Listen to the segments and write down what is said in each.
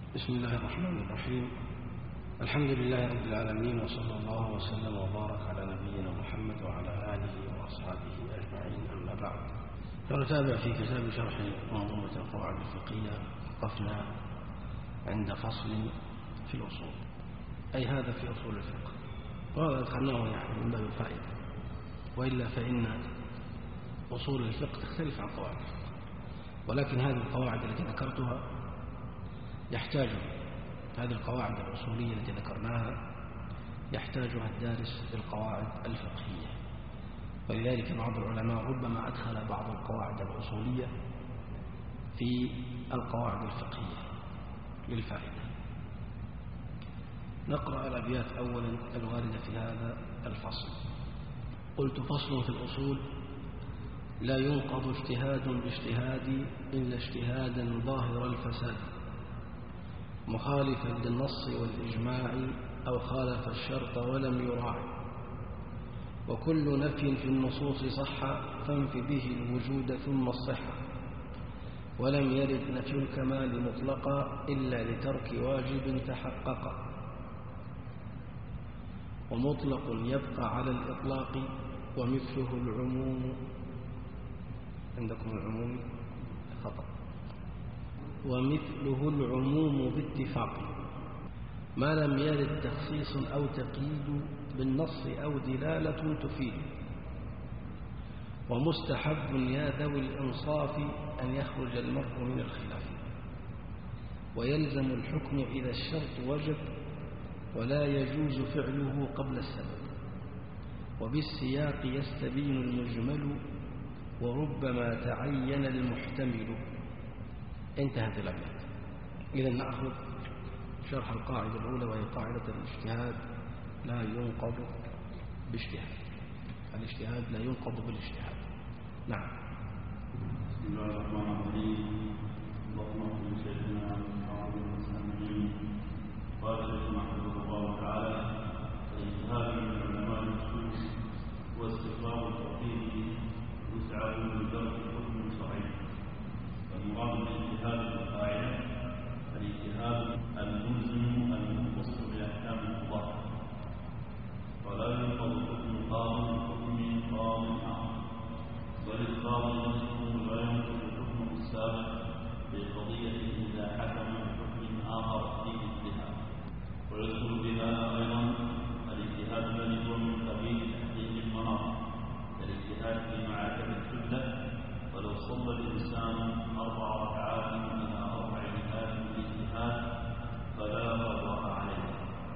بسم الله الرحمن الرحيم. الحمد لله رب العالمين، وصلى الله وسلم وبارك على نبينا محمد وعلى آله وأصحابه أجمعين، أما بعد. فنتابع في كتاب شرح منظومة القواعد الفقهية. وقفنا عند فصل في الأصول، أي هذا في أصول الفقه، وهذا ذكرناه يعني من باب الفائدة، وإلا فإن أصول الفقه تختلف عن قواعد الفقه، ولكن هذه القواعد التي ذكرتها يحتاج هذه القواعد الأصولية التي ذكرناها يحتاجها الدارس للقواعد الفقهية، ولذلك بعض العلماء ربما أدخل بعض القواعد الأصولية في القواعد الفقهية للفائدة. نقرأ الأبيات أولا الواردة في هذا الفصل. قلت: فصل في الأصول: لا ينقض اجتهاد باجتهاد إلا اجتهادا ظاهر الفساد، مخالفا للنص والإجماع أو خالف الشرط ولم يراعي، وكل نفي في النصوص صح فانف به الوجود ثم الصحة، ولم يرد نفي الكمال مطلقا إلا لترك واجب تحقق، ومطلق يبقى على الإطلاق ومثله العموم. عندكم العموم خطأ. ومثله العموم باتفاق ما لم يرد تخصيص أو تقييد بالنص أو دلالة تفيد، ومستحب يا ذوي الإنصاف أن يخرج المرء من الخلاف، ويلزم الحكم إذا الشرط وجب ولا يجوز فعله قبل السبب، وبالسياق يستبين المجمل وربما تعين المحتمل. انتهت الأبيات. إذن نأخذ شرح القاعدة الأولى، وهي قاعدة الاجتهاد لا ينقض باجتهاد. الاجتهاد لا ينقض بالاجتهاد. نعم. بسم الله الرحمن الرحيم. اللهم صل سيدنا محمد وسلم. قال الشيخ رحمه الله تعالى: الاجتهاد من علماء الاصول هو استقرار التوحيد وسعه لدرك حكم صحيح. فالمراد بالاجتهاد في القاعده الاجتهاد الملزم المختص باحكام الله، ولا ينقض حكم قاضي بحكم قاض اخر، بل القاضي نفسه لا ينقض حكمه السابق في قضيه اذا حكم بحكم اخر في اجتهاد. ويدخل بها ايضا الاجتهاد الذي هو من قبيل تحقيق المناط كالاجتهاد في معاتب الحجه، ولو صلى الانسان 4 ركعات الى 4 ركعات بالاجتهاد فلا قضاء عليه.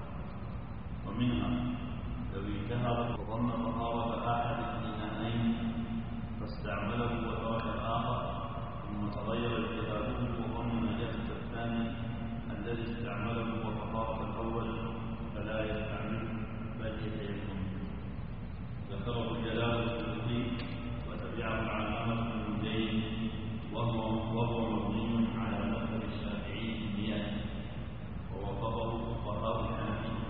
ومنها لو اجتهد وظن طهارة أحد الإناءين فاستعمله وترك الآخر، ثم تغير اجتهاده وظن نجاسة الثاني الذي استعمله وطهارة الأول فلا يستعمله بل يتيمم. ذكره الجلال السيوطي وتبعه العلامة ابن جرير وهو مبني على مذهب الشافعي في المياه، ووافقه فقهاء الحنفية.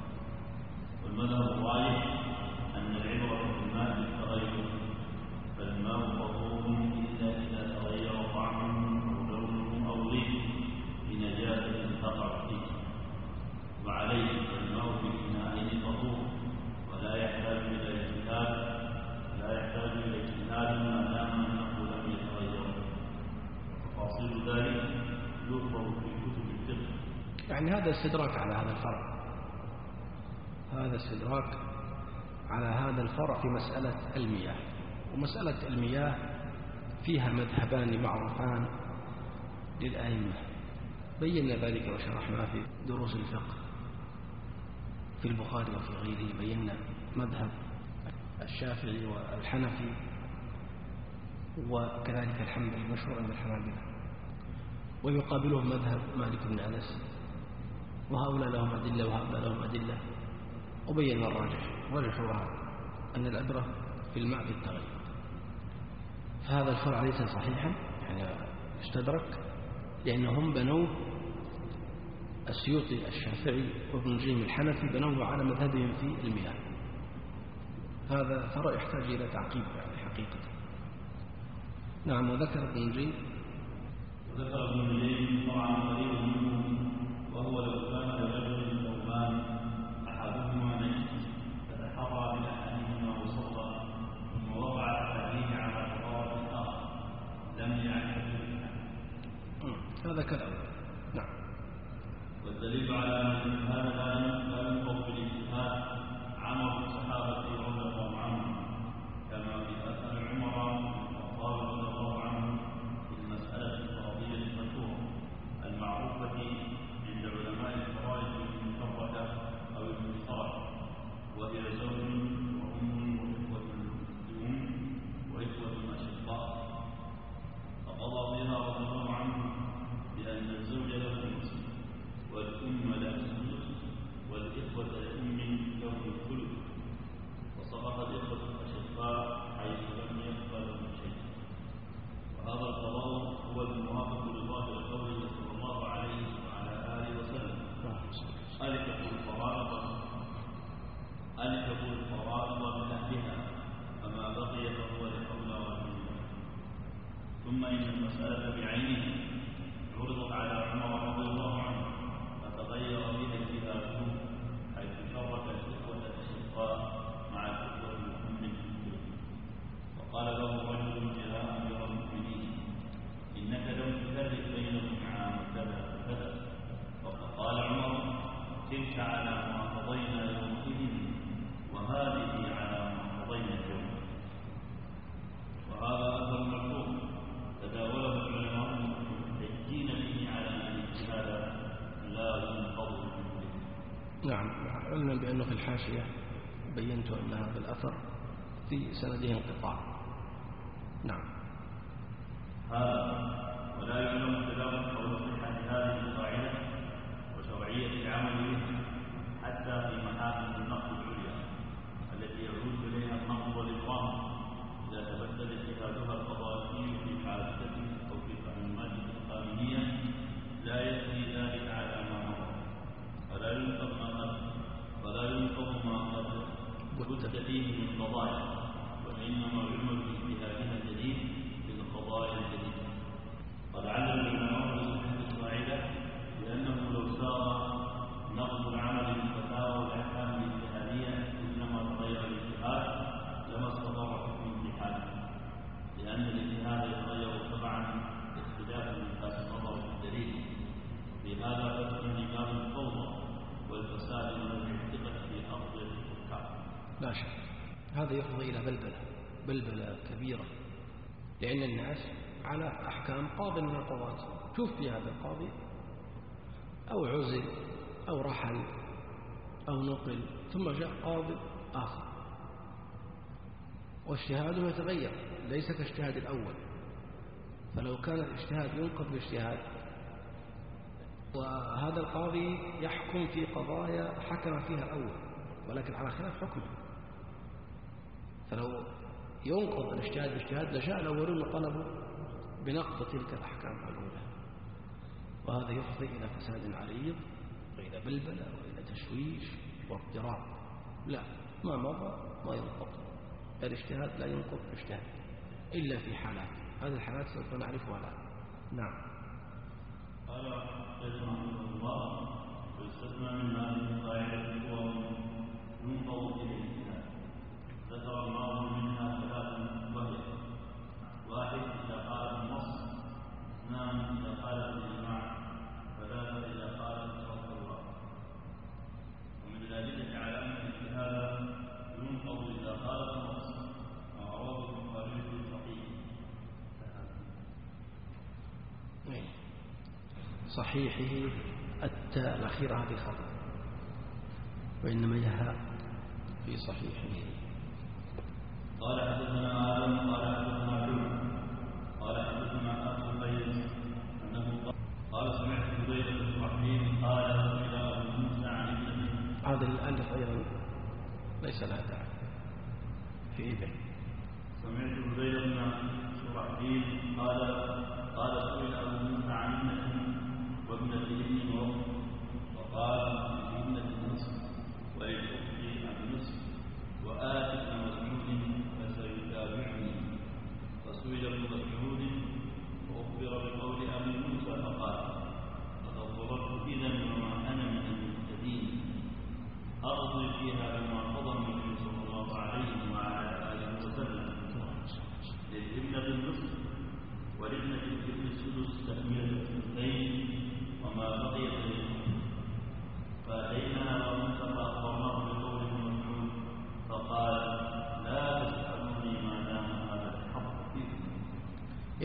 والمذهب الراجح أن العبرة بالماء بالتغير، فالماء طهور إلا إذا تغير طعمه أو لونه أو ريحه بنجاسة تقع فيه، وعليه فالماء في الإناءين طهور ولا يحتاج إلى اجتهاد ما دام أنه لم يتغير. تفاصيل ذلك يذكر في كتب الفقه. يعني هذا استدراك على هذا الفرع، هذا استدراك على هذا الفرع في مسألة المياه. ومسألة المياه فيها مذهبان معروفان للأئمة، بينا ذلك وشرحنا في دروس الفقه في البخاري وفي غيره. بينا مذهب الشافعي والحنفي وكذلك الحنبلي المشهور عند الحنابلة، ويقابلهم مذهب مالك بن أنس، وهؤلاء لهم أدلة وهؤلاء لهم أدلة. وبينا الراجح هو أن العبرة في الماء بالتغير. فهذا الفرع ليس صحيحا، يعني استدرك، لأنهم بنوه السيوطي الشافعي وابن جيم الحنفي بنوه على مذهبهم في المياه. هذا فرع يحتاج إلى تعقيب يعني حقيقة. نعم. وذكر ابن جيم طبعا قريب منه هذا كالأول. نعم. والدليل على أن هذا لا ينقض بالاجتهاد عمل الصحابة رضي الله عنهم، كما في أثر عمر بن الخطاب رضي الله عنه في المسألة الفرضية المشهورة المعروفة عند علماء الفرائض بالمشتركة أو المشترك، وهي زوج وأم وإخوة لأم وإخوة أشقاء. فقضى فيها رضي الله عنه بأن الزوج له النصف والأم لها السدس والإخوة لأم له الثلث، وسقط الإخوة الأشقاء حيث لم يقبل من شيء. وهذا القضاء هو الموافق لظاهر قوله صلى الله عليه وعلى آله وسلم: ألكفوا الفرائض بأهلها، فما بقي فهو لأولى والدين. ثم إن المسألة بعينه عرضت على عمر رضي الله عنه فتغير بها اجتهاده، حيث شرك الإخوة الأشقاء مع الإخوة الأم، وقال له رجل: يا أمير المؤمنين، إنك لم تفرق بينهم عام كذا وكذا. فقال عمر: تلك على ما قضينا يومئذ، وهذه على ما قضينا اليوم. وهذا أثر مشهور تداوله العلماء محتجين به على أن الاجتهاد لا ينقض به. نعم. علما بأنه في الحاشية بينت أن هذا الأثر في سنده انقطاع. نعم. هذا ولا يعلم تداول أو صحة هذه القاعدة وشرعية العمل بها حتى في محاكم النقد العليا التي يعود إليها النقد والإكرام إذا تبدل اجتهادها القضائي في حادثة أو في مهمات قانونية لا يجري ذلك على ما مضى، ولا ينقض ما قد بد فيه من قضايا، وإنما يعمل باجتهادها الجديد في القضايا الجديدة. ولعل العلماء بصحة القاعدة لأنه لو سار نقض العمل بالفتاوى والأحكام الاجتهادية إنما تغير الاجتهاد لما استقر حكم الاجتهاد، لأن الاجتهاد يتغير طبعا اختلاف من ذات النظر في الدليل. بهذا تكون باب الفوضى والفساد والاعتقاد في أرض الحكام. لا شك هذا يفضي إلى بلبلة كبيرة، لأن الناس على أحكام قاض من القضاة، توفي هذا القاضي أو عزل أو رحل أو نقل، ثم جاء قاضي آخر، واجتهاده يتغير ليس كاجتهاد الأول. فلو كان الاجتهاد ينقض باجتهاد، وهذا القاضي يحكم في قضايا حكم فيها الأول ولكن على خلاف حكمه، فلو ينقض الاجتهاد باجتهاد لجاء الأولون وطلبوا بنقض تلك الأحكام الأولى، وهذا يفضي إلى فساد عريض وإلى بلبلة وإلى تشويش واضطراب. لا، ما مضى ما ينقض، الاجتهاد لا ينقض الاجتهاد إلا في حالات، هذه الحالات سوف نعرفها الآن. نعم. قال شيخنا رحمه الله: ويستثنى من هذه القاعدة هو ينقض به الاجتهاد. ذكر الله منها ثلاث وهي: واحد إذا قال النص، اثنان إذا قال الإجماع، ثلاثة إذا قال توكل الله. ومن الأدلة على أن الاجتهاد ينقض إذا قال النص ما رواه البخاري في صحيحه التاء الأخيرة هذه خطأ، وإنما يها في صحيحه. قال حدثنا آدم قال حدثنا عيوب قال حدثنا أبو البيت أنه قال سمعت بديل بن رحيم قال سئل أبو موسى عن ابنه. هذا الألف أيضا ليس لها داعي في إيده. سمعت بديل بن رحيم قال سئل أبو موسى عن ابنه وابنة ابن ورب، وقال لابنة النصف وللأخت النصف وآت ابن مسعود فسيتابعني. فسئل ابن مسعود وأخبر بقول أبي موسى فقال: لقد ضربت إذا وما أنا من المهتدين، أرضي فيها بما قضى النبي صلى الله عليه وعلى آله وسلم. للابنة النصف ولابنة الابن السدس تكملة الثلثين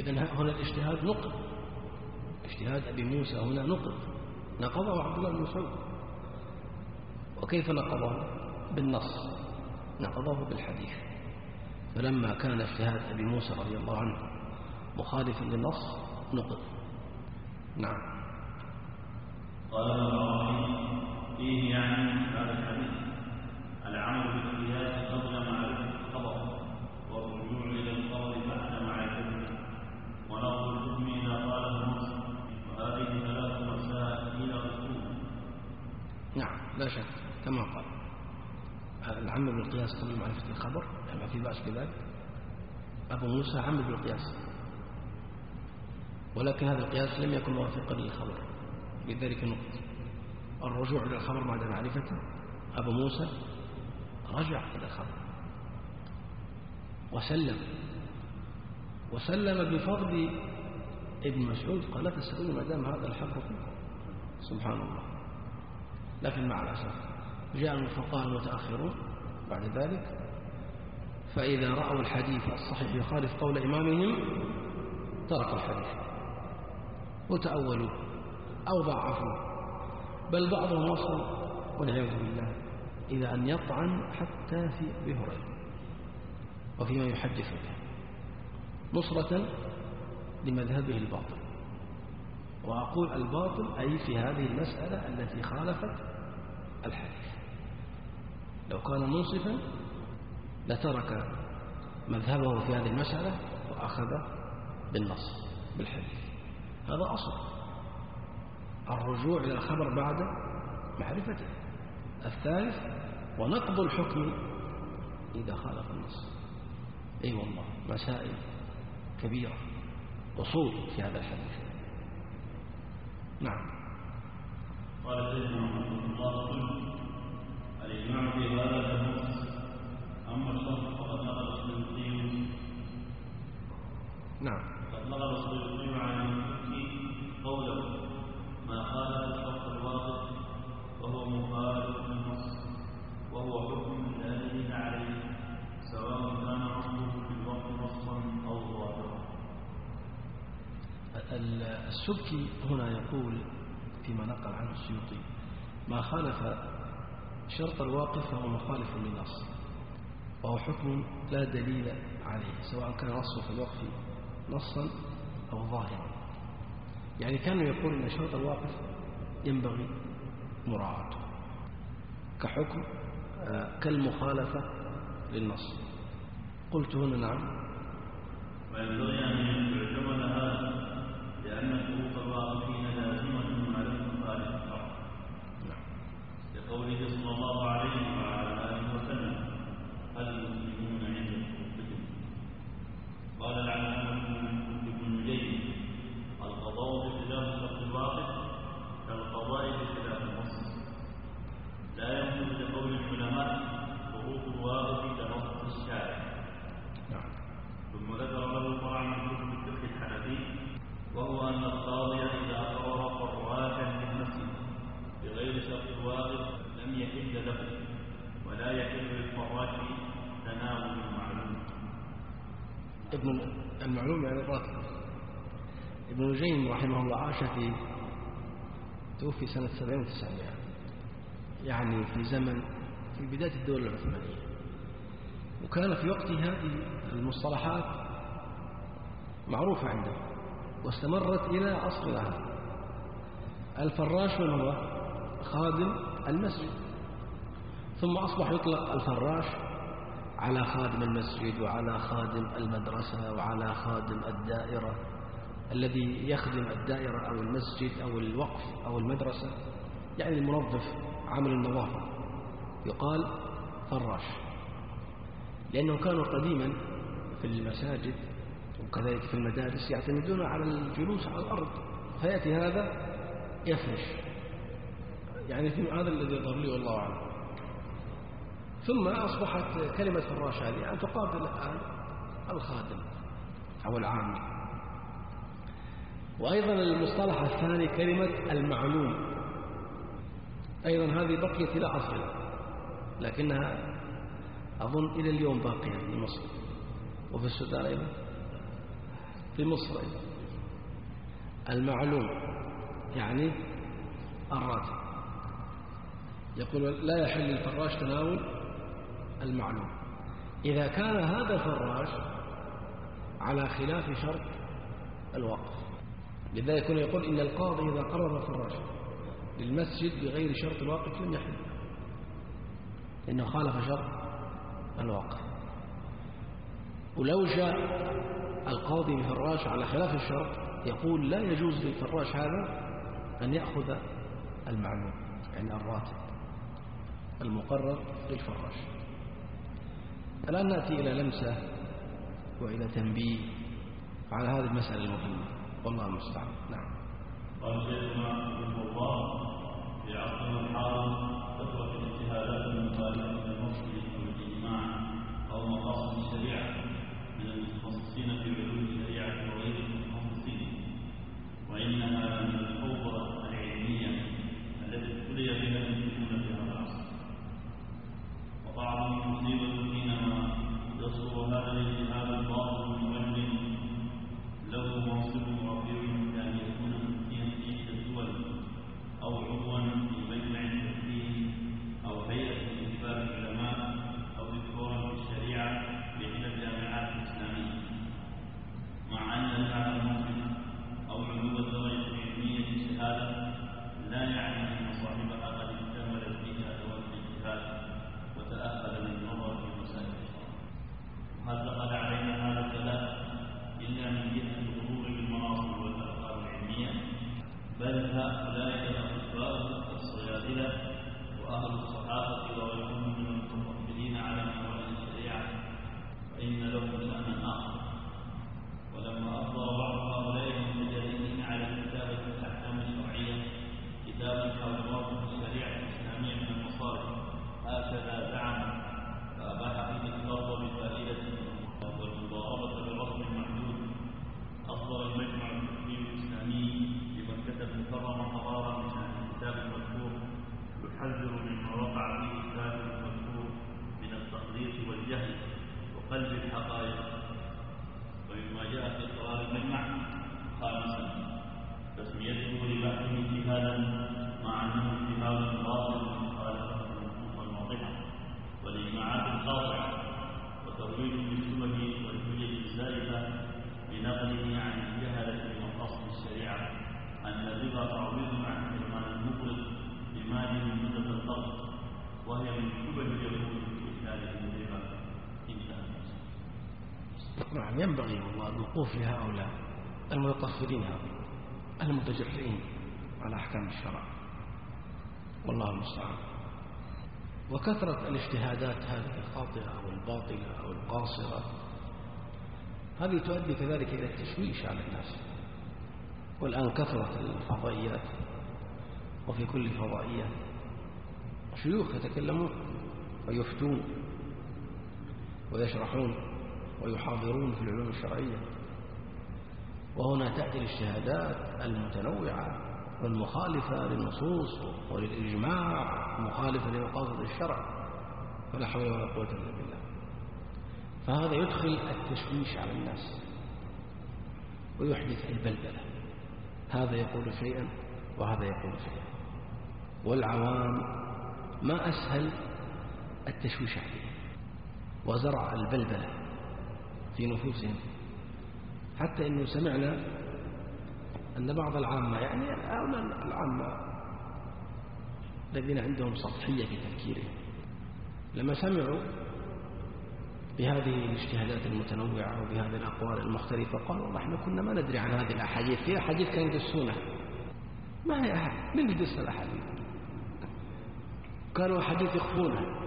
إذن هنا الاجتهاد نقض، اجتهاد أبي موسى هنا نقضه عبد الله بن مسعود. وكيف نقضه؟ بالنص، نقضه بالحديث. فلما كان اجتهاد أبي موسى رضي الله عنه مخالفا للنص نقض. نعم. قال الراوي فيه يعني هذا الحديث العمل بالقياس قبل معرفة الخبر، والرجوع إلى الخبر بعد معرفته، ونقض الحكم إذا قاله النص. وهذه ثلاث مسائل أصول. نعم لا شك كما قال العمل بالقياس قبل معرفة الخبر، ما في بأس بذلك. أبو موسى عمل بالقياس، ولكن هذا القياس لم يكن موافقا للخبر، لذلك نقض. الرجوع إلى الخبر بعد معرفته، أبو موسى رجع إلى الخبر وسلم بفضل ابن مسعود. قال لا تسألوني ما دام هذا الحق فيكم، سبحان الله. لكن مع الأسف جاء الفقهاء المتأخرون بعد ذلك، فإذا رأوا الحديث الصحيح يخالف قول إمامهم تركوا الحديث وتأولوا أو ضعفوا، بل بعضهم وصل والعياذ بالله إلى أن يطعن حتى في أبي هريرة وفيما يحدث به نصرة لمذهبه الباطل. وأقول الباطل أي في هذه المسألة التي خالفت الحديث. لو كان منصفا لترك مذهبه في هذه المسألة وأخذ بالنص بالحديث. هذا أصل الرجوع إلى الخبر بعد معرفته. الثالث ونقض الحكم إذا خالف النص. أي والله مسائل كبيرة أصول في هذا الحديث. نعم. قال سيدنا محمد الله الإجماع في هذا النص، أما الشرط فقد نقل السيوطي. نعم. قد نقل السيوطي عن المكي قوله ما خالف الشرط الواضح وهو مخالف للنص، وهو حكم لا دليل عليه سواء كان نصه في الوقت نصا أو ظاهرا. السبكي هنا يقول فيما نقل عنه السيوطي ما خالف شرط الواقف فهو مخالف للنص، وهو حكم لا دليل عليه سواء كان نصه في الوقف نصا أو ظاهرا. يعني كانوا يقول أن شرط الواقف ينبغي مراعاته كحكم كالمخالفة للنص. قلت هنا نعم. وينبغي أن يعتمد هذا لأن شروط الواقفين لازمة على المخالف الشرع، لقوله صلى الله عليه وعلى آله وسلم المسلمون عند شروطهم. قال العلامة ابن نجيم القضاء بخلاف شرط الواقف كالقضاء بخلاف النص، لا ينقض لقول العلماء شروط الواقف كنص الشارع. ثم ذكر له فرع من كتب الفقه الحنفي، وهو أن القاضي إذا قرر فراشا للمسجد بغير شرط الواقف لم يحل له، ولا يحل للفراش تناول المعلوم. ابن المعلوم يعني الراتب. ابن نجيم رحمه الله عاش توفي سنة 70 و900، يعني في زمن في بداية الدولة العثمانية، وكان في وقت هذه المصطلحات معروفة عنده واستمرت إلى عصرنا هذا. الفراش من هو؟ خادم المسجد، ثم أصبح يطلق الفراش على خادم المسجد وعلى خادم المدرسة وعلى خادم الدائرة الذي يخدم الدائرة أو المسجد أو الوقف أو المدرسة، يعني المنظف عامل النظافة يقال فراش، لأنه كانوا قديما في المساجد وكذلك في المدارس يعتمدون على الجلوس على الأرض، فيأتي هذا يفرش، يعني هذا الذي يظهر لي والله أعلم. ثم أصبحت كلمة فراش هذه أن تقابل الآن الخادم أو العامل. وأيضا المصطلح الثاني كلمة المعلوم، أيضا هذه بقيت إلى عصرنا، لكنها أظن إلى اليوم باقية في مصر وفي السودان أيضا. في مصر المعلوم يعني الراتب، يقول لا يحل للفراش تناول المعلوم إذا كان هذا الفراش على خلاف شرط الوقف. لذلك يقول إن القاضي إذا قرر الفراش للمسجد بغير شرط الوقف لم يحل، لأنه خالف شرط الوقف. ولو جاء القاضي بفراش على خلاف الشرط يقول لا يجوز للفراش هذا أن يأخذ المعلوم، يعني الراتب المقرر للفراش. الآن نأتي إلى لمسة وإلى تنبيه على هذه المسألة المهمة، والله المستعان. نعم. قال شيخنا رحمه الله: في عصرنا الحاضر كثرت الاجتهادات المخالفة للمصل أو الإجماع أو مقاصد الشريعة من المتخصصين في علوم الشريعة وغير المتخصصين، وإنها من الفوضى العلمية التي ابتلي بها المسلمون في هذا العصر. وطبعا مصيبة حينما يصدر هذا الاجتهاد الباطل المؤمن له منصب رفيع كان يكون مفتيا في إحدى الدول أو عضوا في مجمع التفكير أو هيئة استشفاء العلماء أو دكتورا في الشريعة بإحدى الجامعات الإسلامية، مع أن هذا المنصب أو علو الدرجة العلمية الشهادة لا يعني أن صاحبها قد اكتملت فيها أدوات الاجتهاد وتأهل للنظر في مسائل الشرع. وهل دخل علينا هذا الكلام إلا من جهة الغرور بالمناصب والألقاب العلمية؟ بل هؤلاء الأطباء الصيادلة وأهل الصحافة وغيرهم من المتطفلين على مواد الشريعة فإن لهم شأنا آخر. ولما أفضل بعض هؤلاء المتجرئين على كتابة الأحكام الشرعية كتابا حول موقف الشريعة الإسلامية من المصارف هكذا زعم، فأباح فيه الضرب بفائدة والمضاربة برسم محدود، أصدر المجمع الفقهي الإسلامي بمكة المكرمة قرارا بشأن الكتاب المذكور يحذر مما وقع فيه الكتاب المذكور من التخليط والجهل وقلب الحقائق. ومما جاء في قرار المجمع: خامسا، تسميته لبحثه اجتهادا مع أنه اجتهاد باطل مخالفة للنصوص الواضحة والإجماعات القاطعة، وترويج بالشبه والحجج الزائفة بنقله عن الجهلة بمقاصد الشريعة أن الربا تعويض عن حرمان المقرض بمال من مدة القرض، وهي من شبه اليهود في إشكال الربا. نعم، ينبغي والله الوقوف لهؤلاء المتطفلين المتجرئين على أحكام الشرع، والله المستعان. وكثرة الاجتهادات هذه الخاطئة أو الباطلة أو القاصرة هذه تؤدي كذلك إلى التشويش على الناس. والآن كثرة الفضائيات، وفي كل فضائية شيوخ يتكلمون ويفتون ويشرحون ويحاضرون في العلوم الشرعية، وهنا تأتي الاجتهادات المتنوعة والمخالفة للنصوص وللإجماع، مخالفة لمقاصد الشرع، فلا حول ولا قوة إلا بالله. فهذا يدخل التشويش على الناس ويحدث البلبلة، هذا يقول شيئا وهذا يقول شيئا، والعوام ما أسهل التشويش عليهم وزرع البلبلة في نفوسهم، حتى إنه سمعنا أن بعض العامة، يعني العامة الذين عندهم سطحية في تفكيرهم، لما سمعوا بهذه الاجتهادات المتنوعة وبهذه الأقوال المختلفة قالوا والله احنا كنا ما ندري عن هذه الأحاديث، في أحاديث كانوا يدسونها، ما هي أحد من يدس الأحاديث؟ كانوا أحاديث يخفونها.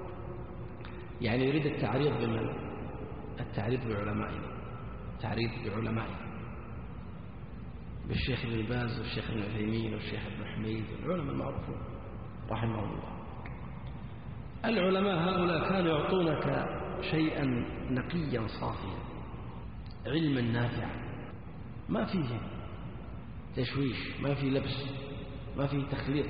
يعني يريد التعريض بمن؟ التعريض بعلمائنا، التعريض بعلمائنا، بالشيخ ابن باز والشيخ ابن عثيمين والشيخ ابن حميد والعلماء المعروفون رحمهم الله. العلماء هؤلاء كانوا يعطونك شيئا نقيا صافيا، علما نافعا، ما فيه تشويش، ما فيه لبس، ما فيه تخليط.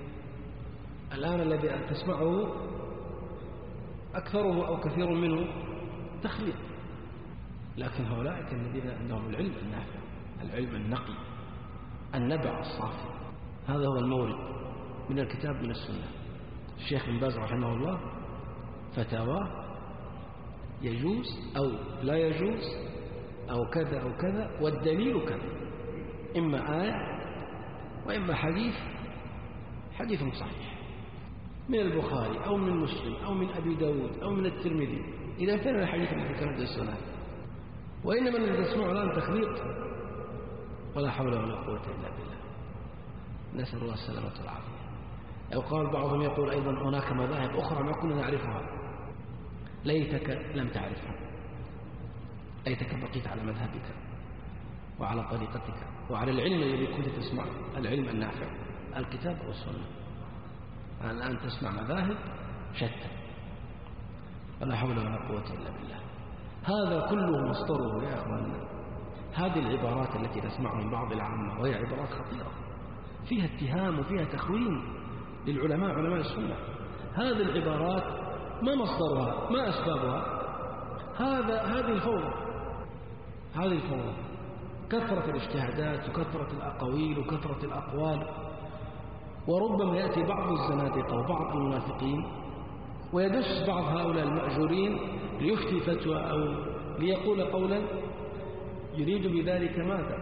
الآن الذي تسمعه أكثره أو كثير منه تخليط، لكن هؤلاء الذين عندهم العلم النافع، العلم النقي، النبع الصافي، هذا هو المورد من الكتاب من السنة. الشيخ بن باز رحمه الله فتاواه يجوز أو لا يجوز أو كذا أو كذا، والدليل كذا، إما آية وإما حديث صحيح من البخاري أو من مسلم أو من أبي داود أو من الترمذي. إذا كان الحديث الذي كان في السنة، وإنما الذي تسمعه الآن تخليط، ولا حول ولا قوة إلا بالله، نسأل الله السلامة والعافية. أو قال بعضهم يقول أيضا هناك مذاهب أخرى ما كنا نعرفها، ليتك لم تعرفها، ليتك بقيت على مذهبك وعلى طريقتك وعلى العلم الذي كنت تسمع، العلم النافع، الكتاب والسنة. الآن تسمع مذاهب شتى، ولا حول ولا قوة إلا بالله. هذا كله مصدره يا أخواننا هذه العبارات التي تسمعها من بعض العامة، وهي عبارات خطيرة فيها اتهام وفيها تخوين للعلماء، علماء السنة. هذه العبارات ما مصدرها؟ ما أسبابها؟ هذه الفوضى، كثرة الاجتهادات وكثرة الأقاويل وكثرة الأقوال. وربما يأتي بعض الزنادقة وبعض المنافقين ويدس بعض هؤلاء المأجورين ليفتي فتوى أو ليقول قولا يريد بذلك ماذا؟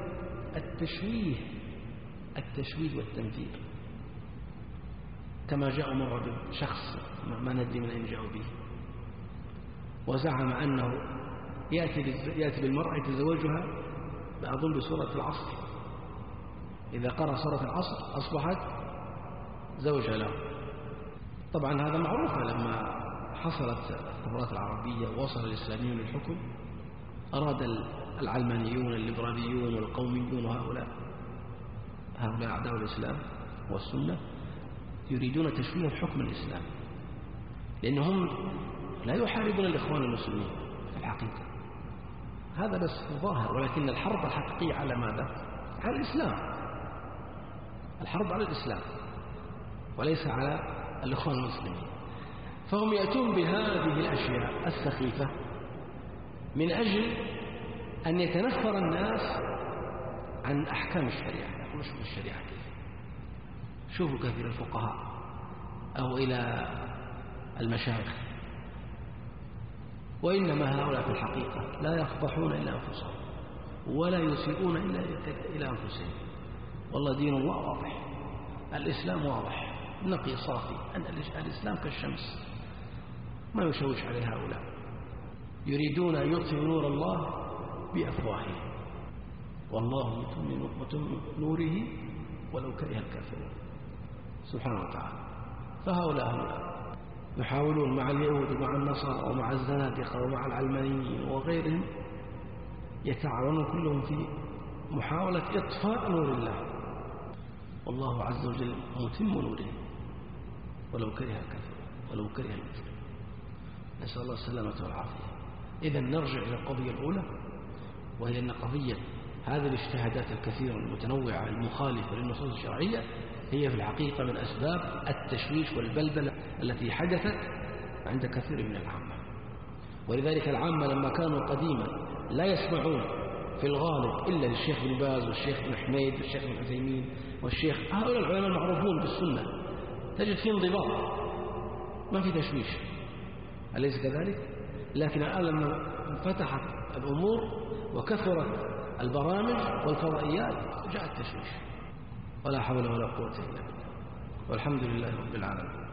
التشويه والتنفير. كما جاء مرة بشخص ما ندري من أين جاءوا به، وزعم أنه يأتي بالمرأة يتزوجها أظن بسورة العصر، إذا قرأ سورة العصر أصبحت زوجة له. طبعا هذا معروف، لما حصلت الثورات العربية ووصل الإسلاميون للحكم أراد العلمانيون الليبراليون والقوميون وهؤلاء أعداء الإسلام والسنة يريدون تشويه الحكم الإسلامي، لأنهم لا يحاربون الإخوان المسلمين في الحقيقة، هذا بس ظاهر، ولكن الحرب الحقيقية على ماذا؟ على الإسلام، الحرب على الإسلام وليس على الإخوان المسلمين. فهم يأتون بهذه الأشياء السخيفة من أجل أن يتنفر الناس عن أحكام الشريعة. يقولوا شوفوا الشريعة كيف، شوفوا كثير الفقهاء أو إلى المشايخ. وإنما هؤلاء في الحقيقة لا يفضحون إلا أنفسهم ولا يسيئون إلا إلى أنفسهم. والله دين الله واضح، الإسلام واضح نقي صافي، أن الإسلام كالشمس ما يشوش عليه هؤلاء. يريدون أن يطفئوا نور الله بأفواههم، والله متم نوره ولو كره الكافرون سبحانه وتعالى. فهؤلاء يحاولون مع اليهود ومع النصارى ومع الزنادقة ومع العلمانيين وغيرهم، يتعاونون كلهم في محاولة إطفاء نور الله، والله عز وجل متم نوره ولو كره الكافرون ولو كره المجرمون. نسأل الله السلامة والعافية. إذن نرجع إلى القضية الأولى، وهي أن قضية هذه الاجتهادات الكثيرة المتنوعة المخالفة للنصوص الشرعية هي في الحقيقة من أسباب التشويش والبلبلة التي حدثت عند كثير من العامة. ولذلك العامة لما كانوا قديما لا يسمعون في الغالب إلا للشيخ بن باز والشيخ بن حميد والشيخ بن عثيمين والشيخ، هؤلاء العلماء المعروفون بالسنة، تجد فيه انضباط، ما في تشويش، أليس كذلك؟ لكن الآن لما فتحت الأمور وكثرت البرامج والفضائيات جاء التشويش، ولا حول ولا قوة إلا بالله، والحمد لله رب العالمين.